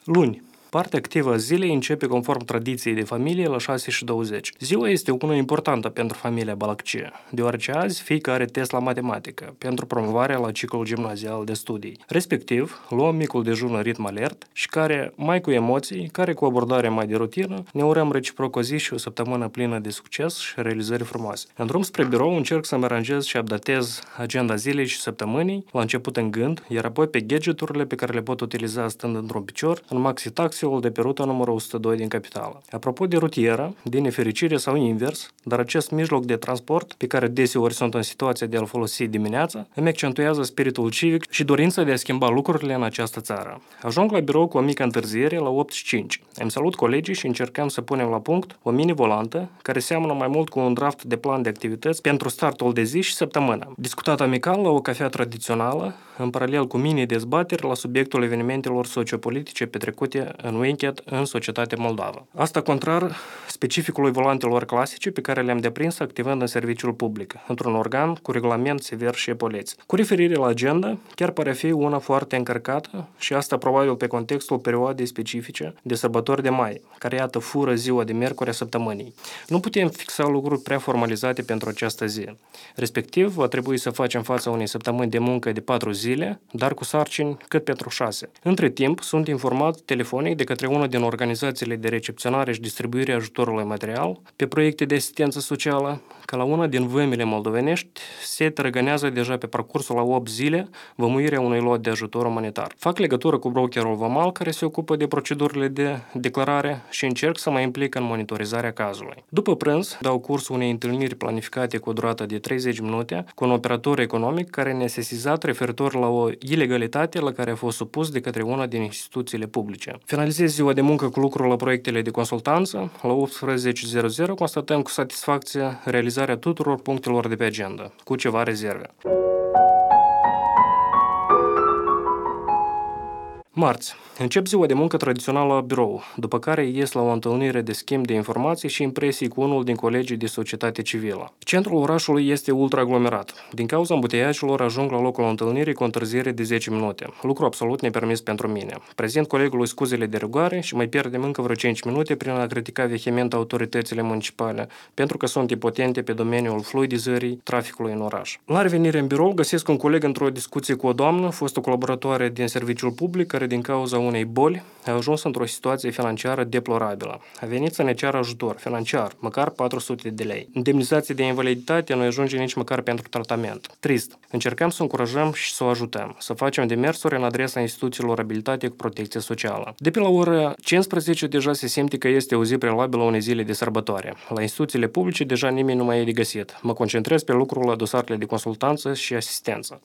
Luni. Partea activă a zilei începe conform tradiției de familie la 6:20. Ziua este una importantă pentru familia Balaccie, deoarece azi fiica are test la matematică pentru promovarea la ciclul gimnazial de studii. Respectiv, luăm micul dejun în ritm alert și care, mai cu emoții, care cu abordare mai de rutină, ne urăm reciproc o zi și o săptămână plină de succes și realizări frumoase. În drum spre birou încerc să-mi aranjez și updatez agenda zilei și săptămânii, la început în gând, iar apoi pe gadgeturile pe care le pot utiliza stând într-un picior, în maxi taxiul de pe ruta numărul 102 din capitală. Apropo de rutieră, din nefericire sau invers, dar acest mijloc de transport, pe care deseori sunt în situația de a-l folosi dimineața, îmi accentuează spiritul civic și dorința de a schimba lucrurile în această țară. Ajung la birou cu o mică întârziere la 8:05. Îmi salut colegii și încercăm să punem la punct o mini-volantă care seamănă mai mult cu un draft de plan de activități pentru startul de zi și săptămână. Discutat amical la o cafea tradițională, în paralel cu mini-dezbateri la subiectul evenimentelor sociopolitice petrecute în weekend în societatea moldavă. Asta contrar specificului volantelor clasice pe care le-am deprins activând în serviciul public, într-un organ cu regulament sever și epoleți. Cu referire la agenda, chiar pare fi una foarte încărcată și asta probabil pe contextul perioadei specifice de sărbători de mai, care iată fură ziua de miercuri a săptămânii. Nu putem fixa lucruri prea formalizate pentru această zi. Respectiv, va trebui să facem fața unei săptămâni de muncă de 4 zile, dar cu sarcini cât pentru 6. Între timp, sunt informat telefonic de către una din organizațiile de recepționare și distribuire a ajutorului material pe proiecte de asistență socială, că la una din vămile moldovenești se tărăgânează deja pe parcursul la 8 zile vămuirea unui lot de ajutor umanitar. Fac legătură cu brokerul vamal care se ocupă de procedurile de declarare și încerc să mă implic în monitorizarea cazului. După prânz, dau curs unei întâlniri planificate cu o durată de 30 minute cu un operator economic care ne-a sesizat referitor la o ilegalitate la care a fost supus de către una din instituțiile publice. Finalizez ziua de muncă cu lucrul la proiectele de consultanță. La 18:00 constatăm cu satisfacție realizarea tuturor punctelor de pe agenda, cu ceva rezerve. Marți. Încep ziua de muncă tradițională la birou, după care ies la o întâlnire de schimb de informații și impresii cu unul din colegii de societate civilă. Centrul orașului este ultra-aglomerat. Din cauza embuteiajelor ajung la locul întâlnirii cu o întârziere de 10 minute, lucru absolut nepermis pentru mine. Prezint colegului scuzele de rigoare și mai pierdem încă vreo 5 minute prin a critica vehement autoritățile municipale, pentru că sunt impotente pe domeniul fluidizării traficului în oraș. La revenire în birou găsesc un coleg într-o discuție cu o doamnă, fostă colaboratoare din serviciul public, care din cauza unei boli a ajuns într-o situație financiară deplorabilă. A venit să ne ceară ajutor financiar, măcar 400 de lei. Indemnizație de invaliditate nu ajunge nici măcar pentru tratament. Trist. Încercăm să încurajăm și să o ajutăm, să facem demersuri în adresa instituțiilor abilitate cu protecție socială. De pe la ora 15 deja se simte că este o zi prealabilă unei zile de sărbătoare. La instituțiile publice deja nimeni nu mai e de găsit. Mă concentrez pe lucrul la dosarele de consultanță și asistență.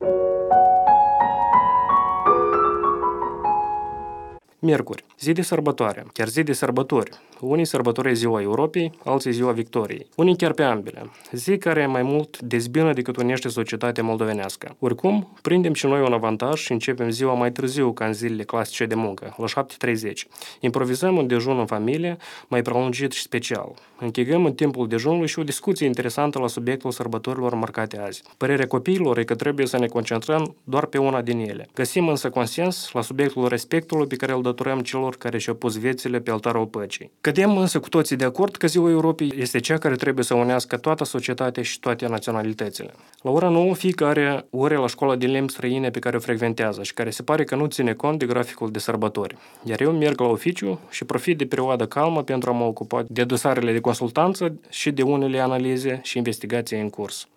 Miercuri, zi de sărbătoare, chiar zi de sărbători. Unii sărbătoresc ziua Europei, alții ziua Victoriei. Unii chiar pe ambele. Zi care mai mult dezbină decât unește societatea moldovenească. Oricum, prindem și noi un avantaj și începem ziua mai târziu ca în zilele clasice de muncă, la 7:30. Improvizăm un dejun în familie, mai prelungit și special. Închegăm în timpul dejunului și o discuție interesantă la subiectul sărbătorilor marcate azi. Părerea copiilor e că trebuie să ne concentrăm doar pe una din ele. Găsim însă consens la subiectul respectului pe care îl datorăm celor care și-au pus viețile pe altarul păcii. Cădem însă cu toții de acord că ziua Europei este cea care trebuie să unească toată societatea și toate naționalitățile. La ora 9, fiecare ore la școala de limbi străine pe care o frecventează și care se pare că nu ține cont de graficul de sărbători. Iar eu merg la oficiu și profit de perioada calmă pentru a mă ocupa de dosarele de consultanță și de unele analize și investigații în curs.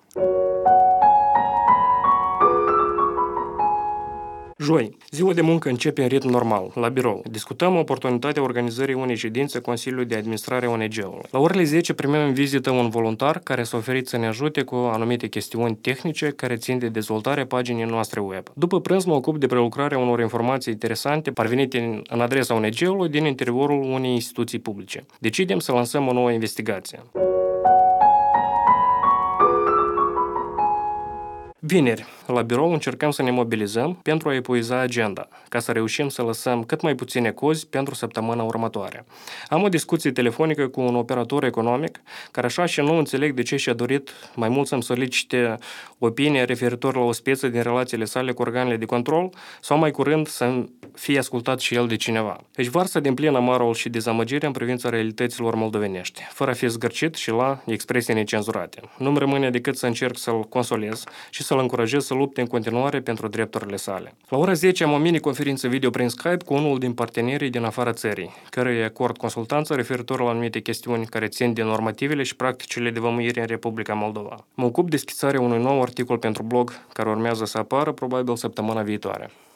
Joi. Ziua de muncă începe în ritm normal, la birou. Discutăm oportunitatea organizării unei ședințe Consiliului de Administrare a ONG-ului. La orele 10 primim în vizită un voluntar care s-a oferit să ne ajute cu anumite chestiuni tehnice care țin de dezvoltarea paginii noastre web. După prânz mă ocup de prelucrarea unor informații interesante parvenite în adresa ONG-ului din interiorul unei instituții publice. Decidem să lansăm o nouă investigație. Vineri, la birou încercăm să ne mobilizăm pentru a epuiza agenda, ca să reușim să lăsăm cât mai puține cozi pentru săptămâna următoare. Am o discuție telefonică cu un operator economic care așa și nu înțeleg de ce și-a dorit mai mult să-mi solicite opinie referitor la o speță din relațiile sale cu organele de control sau mai curând să fie ascultat și el de cineva. Își varsă din plin amarul și dezamăgirea în privința realităților moldovenești, fără a fi zgârcit și la expresii necenzurate. Nu-mi rămâne decât să încerc să-l consolez și să-l încurajez să lupte în continuare pentru drepturile sale. La ora 10 am o mini-conferință video prin Skype cu unul din partenerii din afara țării, care îi acord consultanță referitor la anumite chestiuni care țin de normativele și practicile de vămuire în Republica Moldova. Mă ocup de schițarea unui nou articol pentru blog care urmează să apară probabil săptămâna viitoare.